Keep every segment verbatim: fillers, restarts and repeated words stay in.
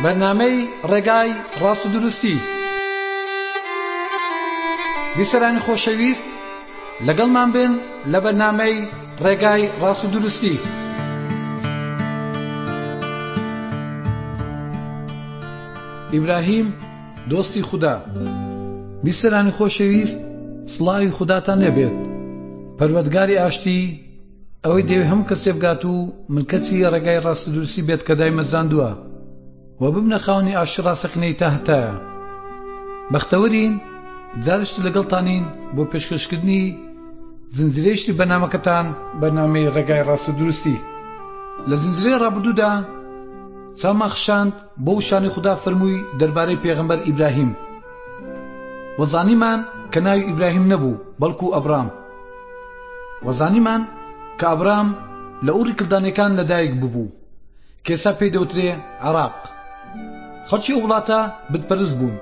بەرنامەی ڕێگای ڕاست و دروستی. بیسەرانی خۆشەویست، لەگەڵمان بن لە بەرنامەی ڕێگای ڕاست و دروستی. ئیبراهیم دۆستی خودا. بیسەرانی خۆشەویست، سڵاوی خوداتان لێبێت. پەروەردگاری ئاشتی ئەوەی دەوێت هەموو کەسێ بگات و ملکەتی ڕێگای ڕاست و دروستی بێت کە دای مەزراندووە و ببنە خاوەنی ئاشتی ڕاستەقینەی تا هەتایە. بەختەوەرین، جارشت لەگەڵتانین بۆ پێشکەشکردنی زنجیرەیەشتی بەرنامەکەتان، بەرنامەی ڕێگای ڕاست و دروستی. لە زنجیرەی ڕابردوودا چامان خشاند بۆ وشانی خوددا فەرمووی دەربارەی پێغەمبەر ئیبراهیم. وەزانیمان کە ناوی ئیبراهیم نەبوو، بەڵکو ئەبرام. وەزانیمان کە ئەبرام لە ئوڕی کلدانیەکان لەدایک ببوو، کە ئێستا پێی دەوترێ عێراق. خەڵکی ئەو وڵاتە بتپەرست بوون.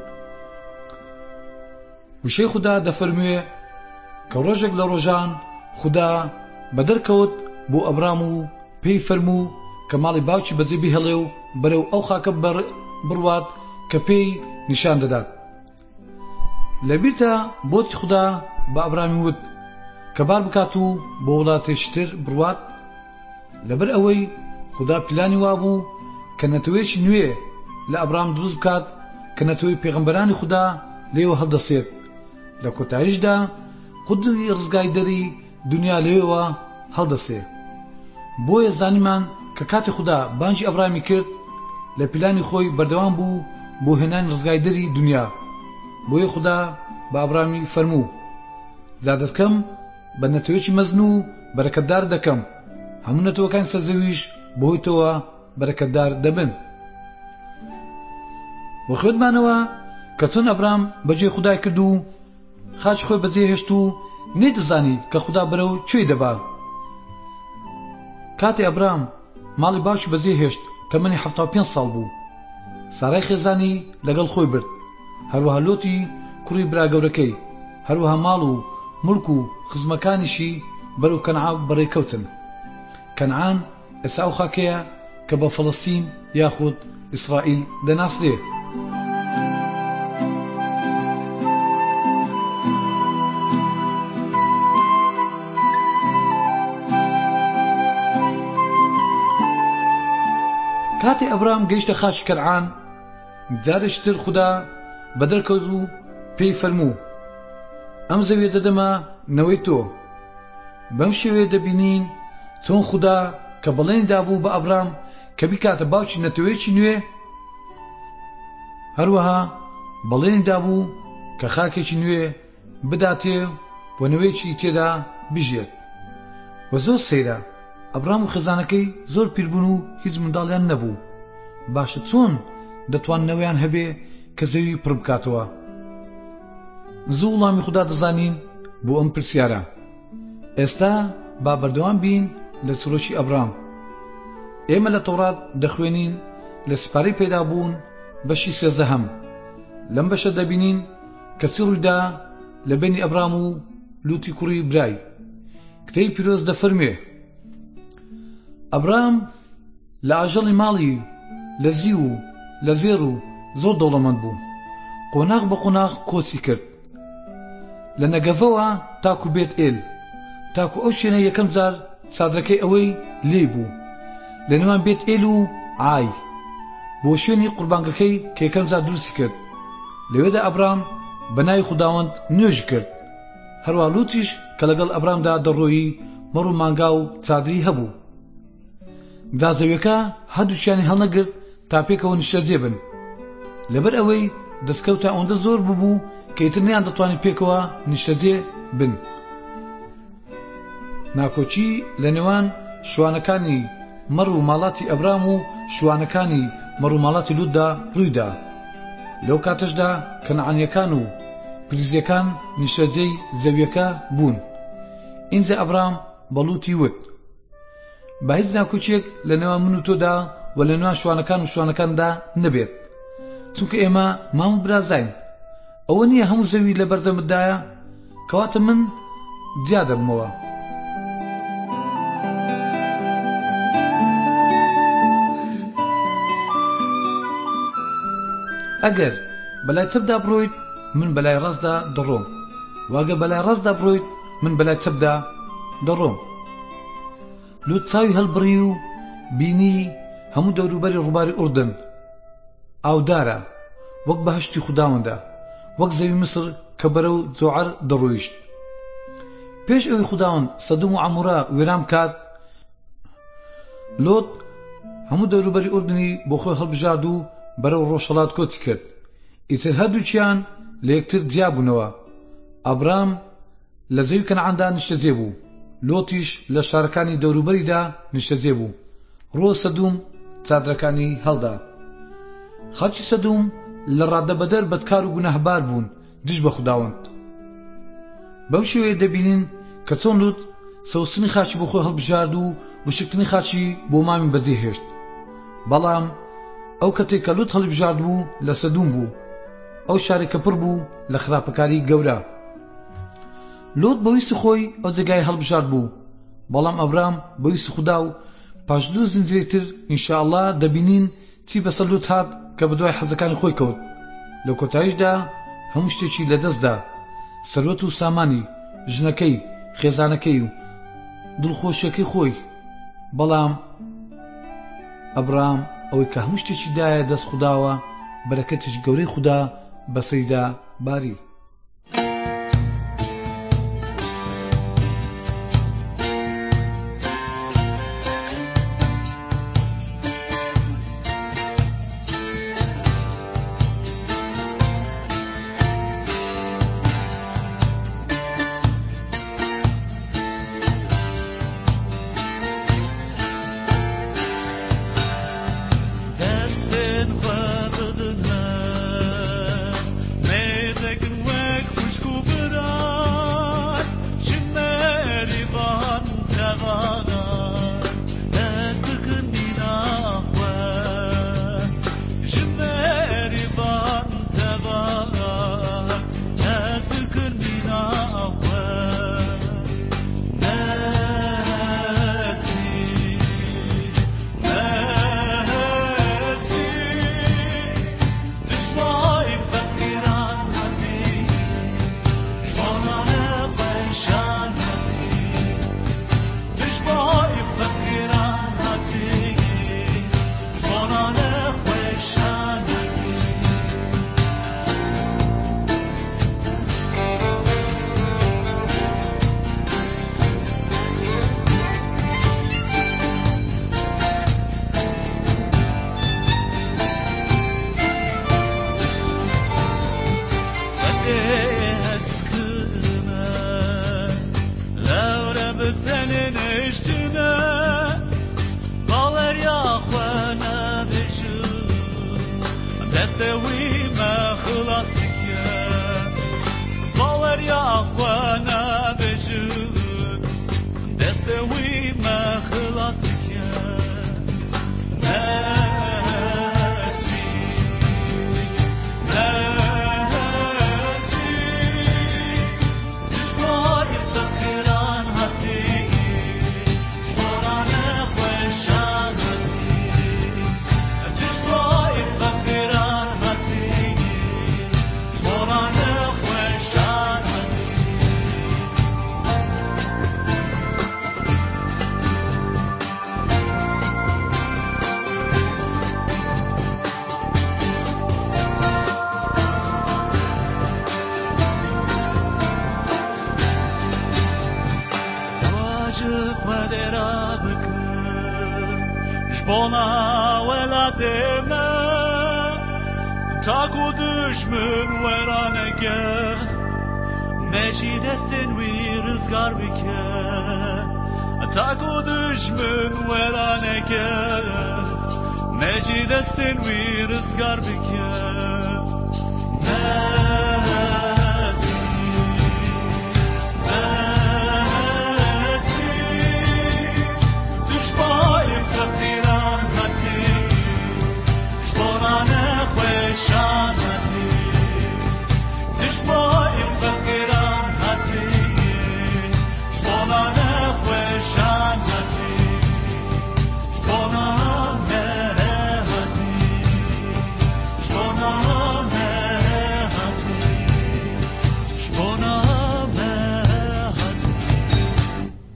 وشەی خوددا دەفەرموێ کە ڕۆژێک لە ڕۆژان خوددا بەدەرکەوت بۆ ئەبرام و پێی فەرموو کە ماڵی باوکی بەجێ بهێڵێ و بەرەو ئەو خاکە بڕوات کە پێی نیشان دەدات. لەبیرتە بۆچی خوددا بە ئەبرامی وت کە بار بکات و بۆ وڵاتێکی تر بڕوات؟ لەبەر ئەوەی خوددا پلانی وابوو کە نەتەوەیەکی نوێ لە ئەبرام دروست بکات کە نەتەوەی پێغەمبەرانی خوددا لێوە هەڵدەسێت. لە کۆتاییشدا خودی ڕزگاردەری دنیا لێوە هەڵدەسێ. بۆیە زانیمان کە کاتی خوددا بانگی ئەبرامی کرد، لە پلانی خۆی بەردەوام بوو بۆ هێنانی ڕزگاردەری دنیا. بۆیە خوددا بە ئەبرامی فەرموو جا دەکەم بە نەتەوەیەکی مەزن و بەرەکەتدار دەکەم، هەموو نەتەوەکانی سەرزەویش بەهۆی تۆوە بەرەکەتدار دەبن. بۆ خوێندمانەوە کە چۆن ئەبرام بەجێ خودای کرد و خاچی خۆی بەجێ هێشت و نەیدەزانی کە خوددا بەرەو کوێی دەبا. کاتی ئەبرام ماڵی باوکی بەجێ هێشت، تەمەنی هەفتاد و پێنج ساڵ بوو. سارای خێزانی لەگەڵ خۆی برد، هەروەها لۆتی کوڕی براگەورەکەی، هەروەها ماڵ و مڵک و خزمەکانیشی بەرەو کەنعان بەڕێکەوتن. کەنعان ئێستا ئەو خاکەیە کە بە فەڵەستین یاخود ئیسرائیل دەناسرێ. کاتی ئەبرام گەیشتە خاچی کەنعان، جارێکتر خوددا بەدەرکەوت و پێی فەرموو ئەم زەویە دەدەمە نەوەی تۆ. بەم شێوەیە دەبینین چۆن خوددا کە بەڵێنی دابوو بە ئەبرام کە بیکاتە باوکی نەتەوەیەکی نوێ، هەروەها بەڵێنی دابوو کە خاکێکی نوێ بداتێ بۆ نەوەیەکی تێدا بژێت. وە زۆر سەیرە، ئەبرام و خێزانەکەی زۆر پیربوون و هیچ منداڵیان نەبوو. باشە چۆن دەتواننەوەیان هەبێ کە زەوی پڕ بکاتەوە؟ زوو وڵامی خوددا دەزانین بۆ ئەم پرسیارە. ئێستا با بەردەوام بین لە چڕۆکی ئەبرام. ئێمە لە تەورات دەخوێنین لە سپارەی پەیدابوون بەشی سێزدەهەم. لەم بەشە دەبینین کە چی ڕوویدا لە بینی ئەبرام و لوتی کوڕی برای. کتەی پیرۆز دەفەرمێ ئەبرام لە ئاژەڵی ماڵی لە زی و لە زێر و زۆر دەوڵەمەند بوو. قۆناغ بە قۆناغ کۆچی کرد لە نەگەڤەوە تاکو بێت ئێل، تاکو ئەو شوێنە یەکەم جار چادرەکەی ئەوەی لێ بوو لە نێوان بێت ئێل و عای، بۆ شوێنی قوربانگەکەی کە یەکەم جار دروستی کرد. لەوێدا ئەبرام بە ناوی خوداوەند نوێژی کرد. هەروە لوتیش کە لەگەڵ ئەبرامدا دەڕۆیی مەڕ و مانگا و چادری هەبوو. جا زەویەکە هەردووچیانی هەڵنەگرت تا پێکەوە نیشتەجێ بن، لەبەر ئەوەی دەستکەوتە ئەوەندە زۆر ببوو کە ئیتر نەیان دەتوانێت پێکەوە نیشتەجێ بن. ناکۆچی لە نێوان شوانەکانی مەڕ و ماڵاتی ئەبرام و شوانەکانی مەڕ و ماڵاتی لوتدا ڕوویدا. لەو کاتەشدا کەنعانیەکان و پریزیەکان نیشتەجێی زەویەکە بوون. ئینجا ئەبرام بە لوتی وت با هیچ ناکۆچیەک لە نێوان من و تۆدا و لە نێوان شوانەکان و شوانەکاندا نەبێت، چونکە ئێمە مام و برازین. ئەوە نییە هەموو زەوی لە بەردەمتدایە، کەواتە من جیا دەبمەوە. ئەگەر بەلای چەپدا بڕۆیت من بەلای ڕاستدا دەڕۆم واگە بەلای ڕاستدا بڕۆیت من بەلای چەپدا دەڕۆم. لوت چاوی هەڵبڕی و بینی هەموو دەوروبەری ڕووباری ئوردن ئاودارە وەک بەهەشتی خوداوەندە، وەک زەوی مسر کە بەرەو جۆعەر دەڕۆیشت. پێش ئەوەی خوداوەند سەدوم و عەمورە وێران بکات، لۆت هەموو دەوروبەری ئوردنی بۆ خۆی هەڵبژارد و بەرەو ڕۆژهەڵات کۆچی کرد. ئیتر هەردووچیان لە یەکتر جیابوونەوە. ئابرام لە زەوی کەنعاندا نیشتەجێ بوو، لۆتیش لە شارەکانی دەوروبەریدا نیشتەجێ بوو. ڕۆ سەدوم چادرەکانی هەڵدا. خەڵکی سەدوم لە ڕادەبەدەر بەدکار و گوناهبار بوون دژ بە خوداوەند. بەو شێوەیە دەبینین کە چۆن لوت سەوسنی خاچی بۆ خۆی هەڵبژارد و وشکتنی خاچی بۆ مامی بەجێهێشت. بەڵام ئەو کەتێک کە لوت هەڵبژارد بوو لە سەدوم بوو، ئەو شارێکە پڕ بوو لە خراپەکاری گەورە. لۆت بەویستی خۆی ئەو جێگای هەڵبژارد بوو، بەڵام ئەبرام بەویستی خوددا و پاش دوو زنجیرەی تر ئینشاءالله دەبینین چی بەسەر لوت هات کە بەدوای حەزەکانی خۆی کەوت. لە کۆتاییشدا هەموو شتێکی لەدەستدا، سەروەت و سامانی، ژنەکەی، خێزانەکەی و دڵخۆشیەکەی خۆی. بەڵام ئەبرام ئەوەی کە هەموو شتێکی دایە دەست خوداوە، بەرەکەتیش گەورەی خوددا بەسەریدا باری.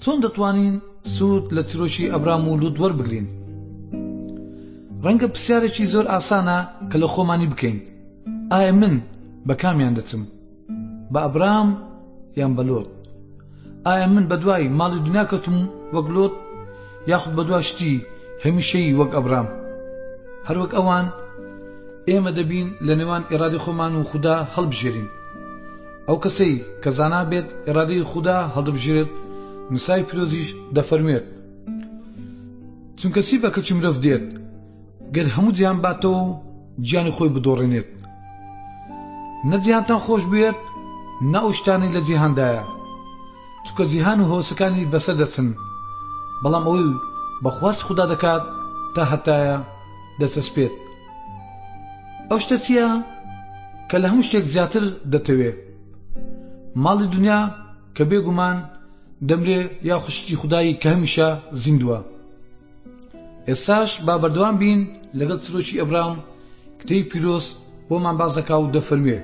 چۆن دەتوانین سوود لە چیرۆشی ئەبرام و لووت وەربگرین؟ ڕەنگە پرسیارێکی زۆر ئاسانە کە لە خۆمانی بکەین. ئایا من بە کامیان دەچم؟ بە ئەبرام یان بە لۆت؟ ئایا من بەدوای ماڵی دنیا کەوتم وەک لۆت، یاخود بەدوای شتی هەمیشەیی وەک ئەبرام؟ هەروەک ئەوان ئێمە دەبین لە نێوان ئێرادەی خۆمان و خوددا هەڵبژێرین. ئەو کەسەی کە زانا بێت ئێرادەی خوددا هەڵدەبژێرێت. موسای پیرۆزیش دەفەرمێت چونکە چی بە کەلکی مرۆڤ دێت گەر هەموو جیهان باتەوە و گیانی خۆی بدۆڕێنێت؟ نە جیهانتان خۆش بێت، نە ئەو شتانەی لە جیهاندایە، چونکە جیهان و هەوسەکانی بەسەر دەچن، بەڵام ئەوەی بەخواست خوددا دەکات تا هەتایە دەچەسپێت. ئەو شتە چییە کە لە هەموو شتێک زیاتر دەتەوێ؟ ماڵی دنیا کە بێگومان دەمرێ یا خوشتی خودایی کە هەمیشە زیندووە. ئێستاش با بەردەوام بین لەگەڵ چیرۆکی ئەبرام کتەی پیرۆز بۆمان باس دەکا و دەفەرمێ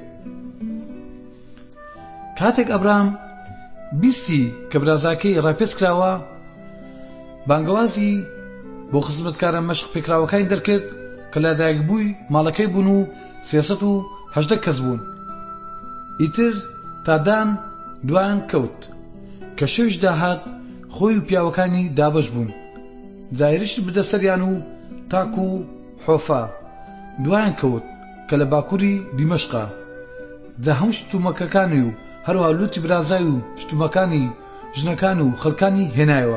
کاتێک ئەبرام بیستی کە برازاکەی ڕاپێچ کراوە، بانگەوازی بۆ خزمەتکارە مەشق پێکراوەکانی دەرکرد کە لەدایک بووی ماڵەکەی بوون و سێسەد و هەژدە کەس بوون. ئیتر تادان دوایان کەوت کە شەوش داهات خۆی و پیاوەکانی دابەش بوون. جایرشت بدە سەریان و تاک و حۆفا دوایان کەوت کە لە باکووری دیمەشقا. جا هەموو شتومەکەکانی و هەروها لوتی برازای و شتومەکانی ژنەکان و خەڵکانی هێنایەوە.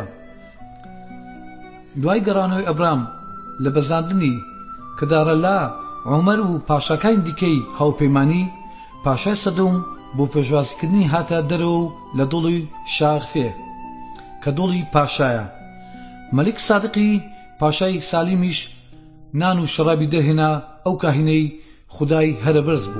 دوای گەڕانەوەی ئەبرام لە بەزاندنی کە دارەلا عومەر و پاشاکانی دیکەی هاوپەیمانی، پاشای سەدۆم بۆ پێشوازیکردنی هاتە دەرەوە و لە دڵی شاغفێ کە دڵی پاشایە. مەلیک سادقی پاشای سالیمیش نان و شەرابی دەرهێنا ئەو کاهینەی خودای هەرە بەرز بوو.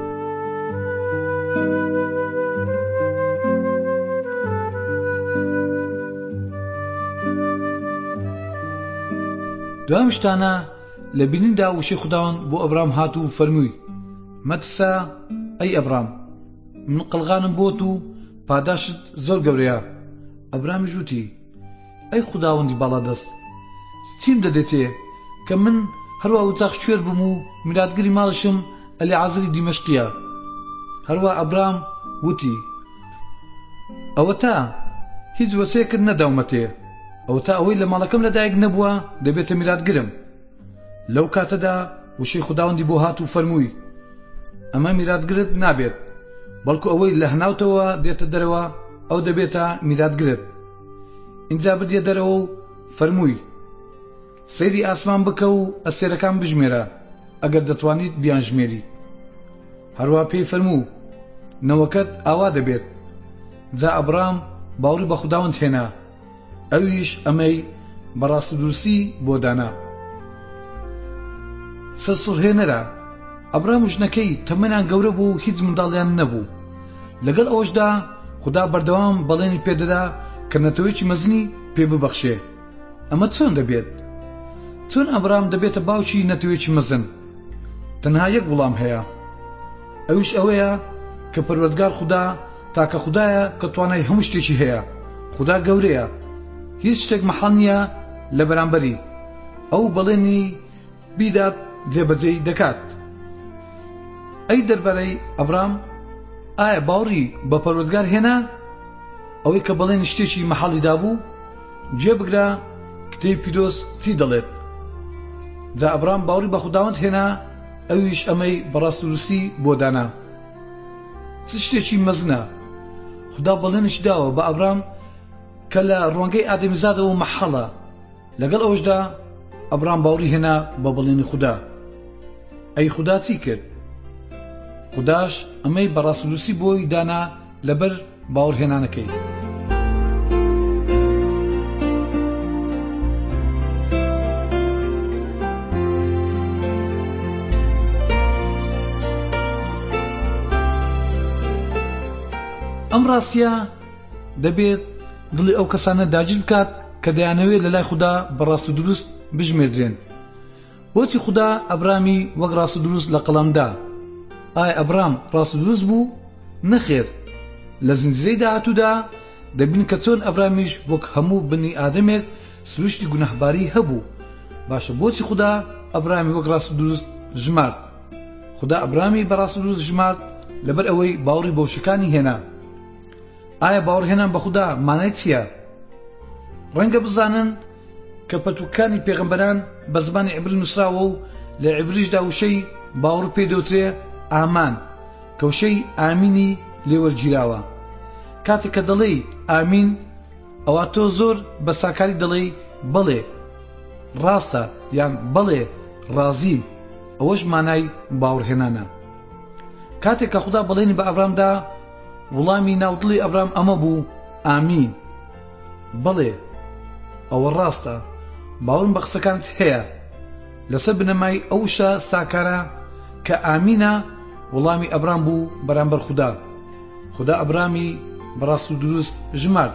دوام شتانە لە بینیندا وشەی خوداوەند بۆ ئەبرام هات و فەرمووی مەترسە ئەی ئەبرام، من قەڵغانم بۆت و پاداشت زۆر گەورەیە. ئەبرامیش وتی ئەی خوداوەندی باڵادەست، چیم دەدێتێ کە من هەروە وچاق شوێر بم و میراتگری ماڵشم ئەلیعازری دیمەشقیە. هەروە ئەبرام وتی ئەوە تا هیچ وەسەیەکت نەداومەتێ، ئەوە تا ئەوەی لە ماڵەکەم لەدایک نەبووە دەبێتە میراتگرم. لەو کاتەدا وشەی خوداوەندی بۆ هات و فەرمووی ئەمە میراتگرت نابێت، بەڵکو ئەوەی لە هەناوتەوە دێتە دەرەوە ئەو دەبێتە میراتگرت. اینجا بردیە دەرەوە و فەرمووی سەیری ئاسمان بکە و ئەستێرەکان بژمێرە ئەگەر دەتوانیت بیان ژمێریت. هەروە پێی فەرموو نەوەکەت ئاوا دەبێت. جا ئەبرام باوری بە خوداوەند هێنا، ئەویش ئەمەی بەڕاست و دروستی بۆ دانا. سەرسوڕهێنەرە ئەبرام و ژنەکەی تەمەنیان گەورە بوو و هیچ منداڵیان نەبوو. لەگەڵ ئەوەشدا خوددا بەردەوام بەڵێنی پێدەدا کە نەتەوەیەکی مەزنی پێ ببەخشێ. ئەمە چۆن دەبێت؟ چۆن ئەبرام دەبێتە باوکی نەتەوەیەکی مەزن؟ تەنها یەک وڵام هەیە، ئەویش ئەوەیە کە پەروەردگار خوددا تاکە خوددایە کە توانای هەموو شتێکی هەیە. خوددا گەورەیە، هیچ شتێک مەحەڵ نییە لە بەرامبەری ئەو بەڵێنی بیدات جێبەجێی دەکات. ئەی دەربارەی ئەبرام، ئایا باوەڕی بە پەروەردگار هێنا ئەوەی کە بەڵێن شتێکی مەحەڵی دابوو؟ گوێبگرە کتەی پیرۆز چی دەڵێت. جا ئەبرام باوەڕی بە خوداوەند هێنا، ئەویش ئەمەی بەڕاستوروستی بۆ دانا. چ شتێکی مەزنە؟ خوددا بەڵێنشی داوە بە ئەبرام کە لە ڕوانگەی ئادەمیزادەوە مەحەڵە. لەگەڵ ئەوەشدا ئەبرام باوەڕی هێنا بە بەڵێنی خوددا. ئەی خوددا چی کرد؟ خودداش ئەمەی بەڕاستوروستی بۆی دانا لەبەر باوەڕهێنانەکەی. ئەم ڕاستیە دەبێت دڵی ئەو کەسانە داگیر بکات کە دەیانەوێت لە لای خوددا بەڕاست و دروست بژمێردرێن. بۆچی خوددا ئەبرامی وەک ڕاست و دروست لە قەڵەمدا؟ ئایا ئەبرام ڕاست و دروست بوو؟ نەخێر. لە زنجیرەی داهاتوودا دەبین کە چۆن ئەبرامیش وەک هەموو بنی ئادەمێک سروشتی گوناحباری هەبوو. باشە بۆچی خوددا ئەبرامی وەک ڕاست و دروست ژمارد؟ خوددا ئەبرامی بەڕاست و دروست ژمارد لەبەر ئەوەی باوەڕی بە وشەکانی هێنا. ئایا باوەڕهێنان بە خوددا مانای چییە؟ ڕەنگە بزانن کە پەتوکانی پێغەمبەران بە زمانی عیبری نووسراوە و لە عیبریشدا وشەی باوەڕ پێ دەوترێ ئامان، کە وشەی ئامینی لێوەرگیراوە. کاتێک کە دەڵێی ئامین، ئەوە تۆ زۆر بە ساکاری دەڵێی بەڵێ ڕاستە یان بەڵێ ڕازیم. ئەوەش مانای باوەڕهێنانە. کاتێک کە خوددا بەڵێنی بە ئەبرامدا، وڵامی ناودڵی ئەبرام ئەمە بوو: ئامین، بەڵێ ئەوە ڕاستە، باوەڕم بە قسەکانت هەیە. لەسەر بنەمای ئەو شە ساکارە کە ئامینە، وڵامی ئەبرام بوو بەرامبەر خوددا. خوددا ئەبرامی بەڕاست و دروست ژمارد.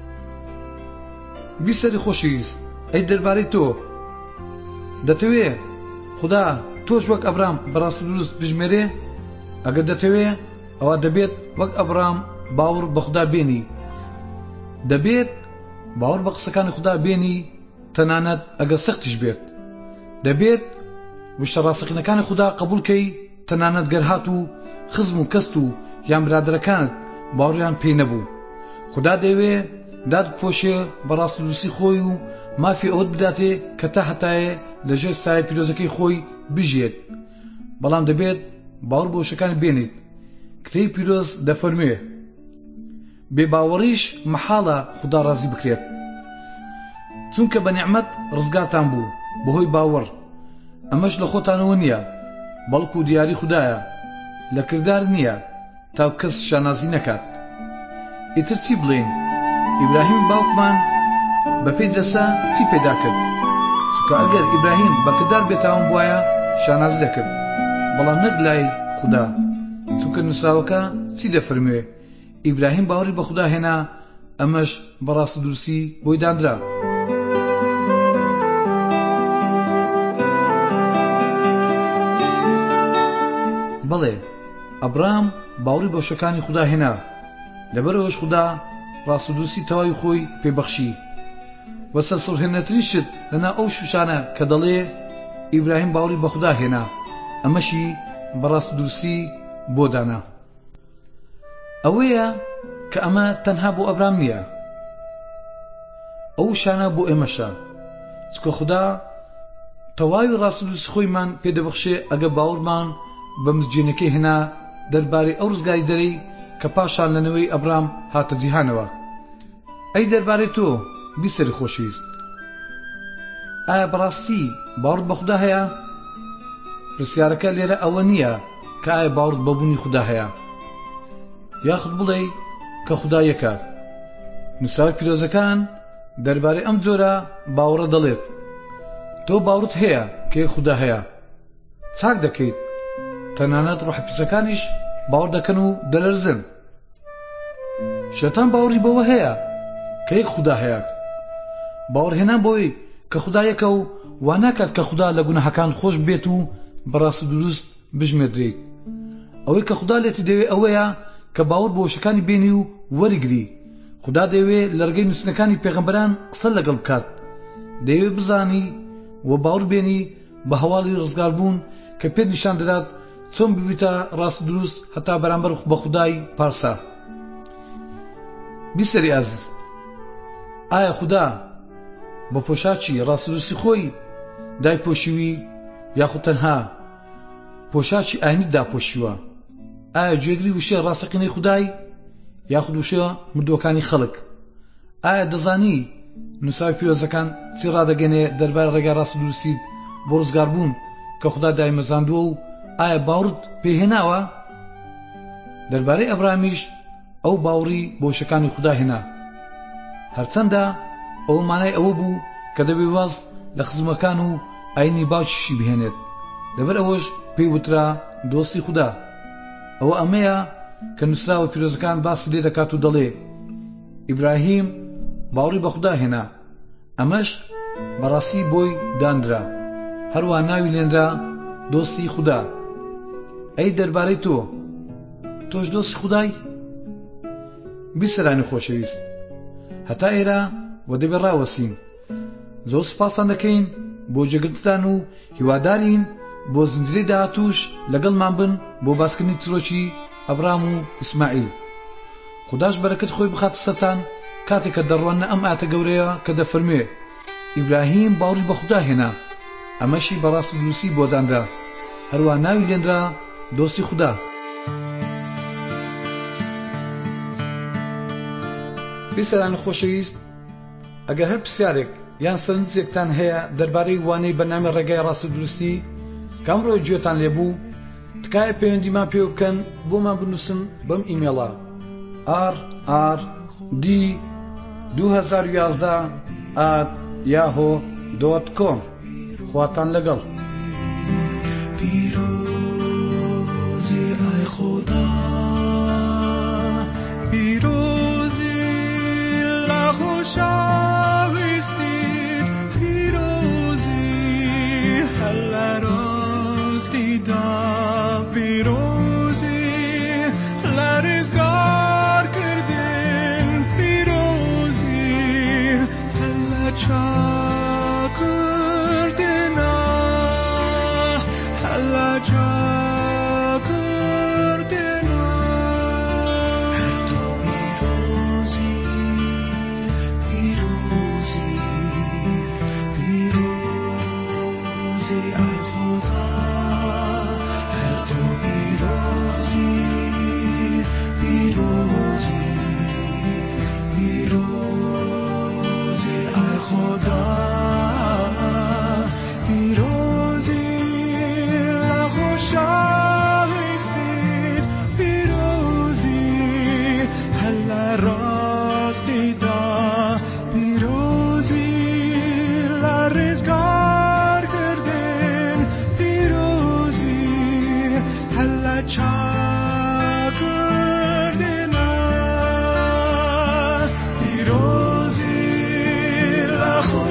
بیسەری خۆشەویست، ئەی دەربارەی تۆ دەتەوێ خوددا تۆش وەک ئەبرام بەڕاست و دروست بژمێرێ؟ ئەگەر دەتەوێ، ئەوە دەبێت وەک ئەبرام باوەڕ بە خوددا بێنی. دەبێت باوەڕ بە قسەکانی خوددا بێنی، تەنانەت ئەگەر سەختیش بێت. دەبێت وشە ڕاستەقینەکانی خوددا قبوڵکەی، تەنانەت گەرهات و خزم و کەست و یان برادەرەکانت باوەڕیان پێی نەبوو. خوددا دەیەوێ داد پۆشێ بە ڕاست و دروستی خۆی و مافی ئەوت بداتێ کە تا هەتایە لەژێر سایە پیرۆزەکەی خۆی بژێت. بەڵام دەبێت باوەڕ بە وشەکانی بێنیت. کتێبی پیرۆز دەفەرموێ: بێباوەڕیش مەحاڵە خوددا ڕازی بکرێت، چونکە بە نیعمەت ڕزگارتان بوو بەهۆی باوەڕ. ئەمەش لە خۆتانەوە نییە، بەڵکو دیاری خوددایە، لە کردار نییە تا کەس شانازی نەکات. ئیتر چی بڵێن؟ ئیبراهیم باوکمان بە پێی جەسە چی پێدا کرد؟ چونکە ئەگەر ئیبراهیم بە کردار بێتاوم بووایە، شانازی دەکرد، بەڵام نەک لای خوددا. چونکە نووسراوەکە چی دەفەرموێ؟ ئیبراهیم باوەڕی بە خوددا هێنا، ئەمەش بەڕاست و دروستی بۆی دانرا. بەڵێ ئەبرام باوەڕی بە وشەکانی خوددا هێنا، لەبەرەوەش خوددا ڕاست و دروستی تەواوی خۆی پێبەخشی. وە سەرسوڕهێنەرترین شت لەنا ئەو شوشانە کە دەڵێ ئیبراهیم باوەڕی بە خوددا هێنا، ئەمەشی بەڕاست و دروستی بۆ دانا. ئەوەیە کە ئەمە تەنها بۆ ئەبرام نییە، ئەو شانە بۆ ئێمەشە، چکە خوددا تەواوی ڕاست و دروستی خۆیمان پێدەبەخشێ ئەگە باوەڕمان بە مزجێنەکەی هێنا دەربارەی ئەو ڕزگاری دەرەی کە پاشان لەنەوەی ئەبرام هاتە جیهانەوە. ئەی دەربارەی تۆ بیسەری خۆشەویست، ئایا بەڕاستی باوەڕت بە خوددا هەیە؟ پرسیارەکە لێرە ئەوە نییە کە ئایا باوەڕت بە بوونی خوددا هەیە، یاخود بڵێ کە خوددا یەکە. نووسراوی پیرۆزەکان دەربارەی ئەم جۆرە باوەڕە دەڵێت: تۆ باوەڕت هەیە کە یەک خوددا هەیە. چاک دەکەیت، تەنانەت ڕۆحەپیسەکانیش باوەڕ دەکەن و دەلەرزن. شەیتان باوەڕی بەوە هەیە کە یەک خوددا هەیە. باوەڕهێنان بەوەی کە خوددا یەکە و وا ناکات کە خوددا لە گوناحەکان خۆش بێت و بەڕاست و دروست بژمێردرێت. ئەوەی کە خوددا لێت دەوێت ئەوەیە کە باوەڕ بە وشەکانی بێنی و وەرگری. خوددا دەوێت لە ڕێگەی نووسینەکانی پێغەمبەران قسە لەگەڵ بکات. دەوێت بزانی و باوەڕ بێنی بە هەواڵی ڕزگاربوون کە پێت نیشان دەدات چۆن ببیتە ڕاست دروست هەتا بەرامبەر بە خودای پارسا. بیسەری ئازیز، ئایا خوددا بە پۆشاچی ڕاست دروستی خۆی دایپۆشیوی یاخود تەنها پۆشاچی ئاینی داپۆشیوە؟ ئایا گوێگری وشەی ڕاستەقینەی خودای یاخود وشە مردووەکانی خەڵک؟ ئایا دەزانی نووسراوی پیرۆزەکان چی ڕادەگەنێ دەربارەی ڕێگای ڕاست دروستیت بۆ ڕزگاربوون کە خوددا دایمەزاندووە و ئایا باوەڕت پێهێناوە؟ دەربارەی ئەبرامیش ئەو باوەڕی بە وشەکانی خوددا هێنا، هەرچەندە ئەو مانای ئەوە بوو کە دەبێ واز لە خزمەکان و ئاینی باوکیشی بهێنێت. لەبەر ئەوەش پێی وترا دۆستی خوددا. ئەوە ئەمەیە کە نووسراوە پیرۆزەکان باسی لێ دەکات و دەڵێ ئیبراهیم باوەڕی بە خوددا هێنا، ئەمەش بەڕاستی بۆی دانرا، هەروە ناوی لێنرا دۆستی خوددا. ئەی دەربارەی تۆ، تۆش دۆستی خودای؟ بیسەرانی خۆشەویست، هەتا ئێرە و دەبێ ڕاوەسین. زۆر سوپاسان دەکەین بۆ جێگرتتان و هیوادارین بۆ زنجیرەی داهاتووش لەگەڵمان بن بۆ باسکردنی چرۆکی ئەبرام و ئیسماعیل. خوداش بەرەکەت خۆی بخاتە سەرتان کاتێک کە دەڕوانە ئەم ئاەتە گەورەیە کە دەفەرموێ ئیبراهیم باوەڕی بە خوددا هێنا، ئەمەشی بەڕاست و دروستی بۆ دانرا، هەروە ناوی لێنرا دۆستی خوددا. بیسەرانی خۆشەویست، ئەگەر هەر پرسیارێک یان سەرنجێکتان هەیە دەربارەی وانەی بەنامە ڕێگای ڕاست و دروستی کامڕۆی گوێتان لێبوو، تکایە پەیوەندیمان پێ بکەن، بۆمان بنووسن بەم ئیمێڵە ئار ئار دی دوو هەزار و یازدە ئات یاهۆ دۆت کۆم. خواتان لەگەڵ. پیرۆزی ئای خوددا، پیرۆزی لە خۆشەویستیت، پیرۆزی هەر لە ڕاستیدا، پیرۆزی لە ڕزگارکردن، پیرۆزی هەر لە چاکردنا، هەر لە چاکردنا. هەر تۆ پیرۆزی، پیرۆزی، پیرۆزی ئای خوددا، هەر تۆ پیرۆزی، پیرۆزی، پیرۆزی ئای خوددا، پیرۆزی لە خۆشەویستیت، پیرۆزی هەر لە ڕاستیدا، پیرۆزی لە ڕزگارکردن، پیرۆزی هەر لە چاکردنا، پیرۆزی لە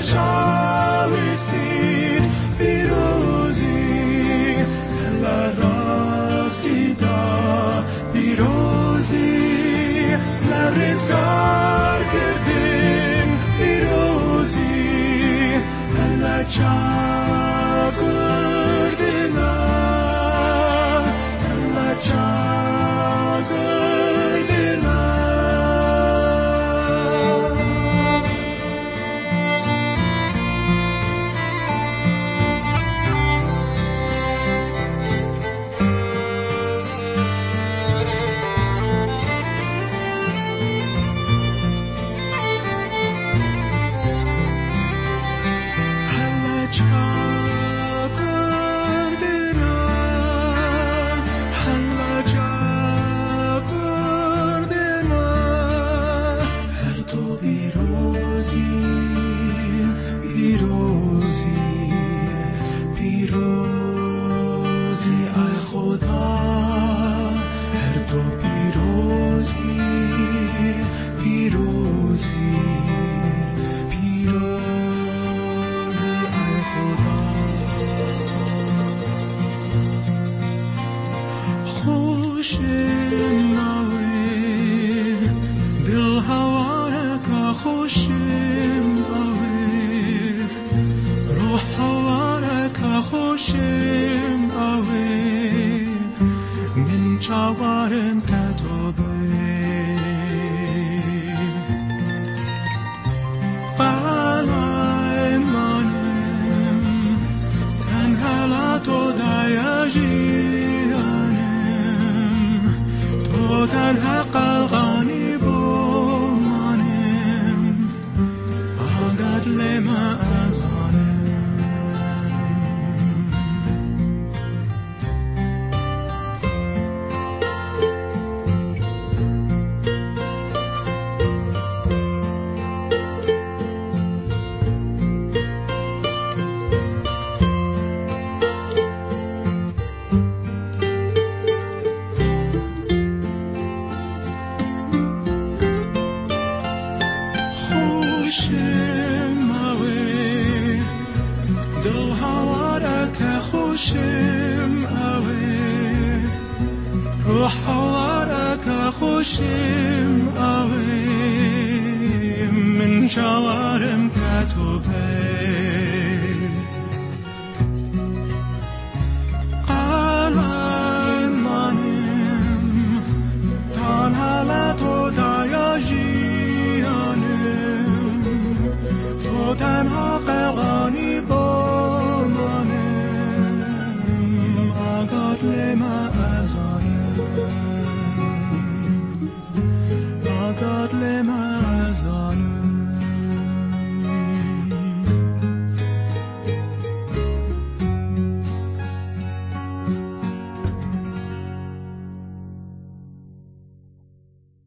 خۆشەویستیت، پیرۆزی هەر لە ڕاستیدا، پیرۆزی لە ڕزگارکردن، پیرۆزی هەر لە چاکردنا، هەر لە چاکردنا. خوشم آویم چاوارم کە تۆ پەی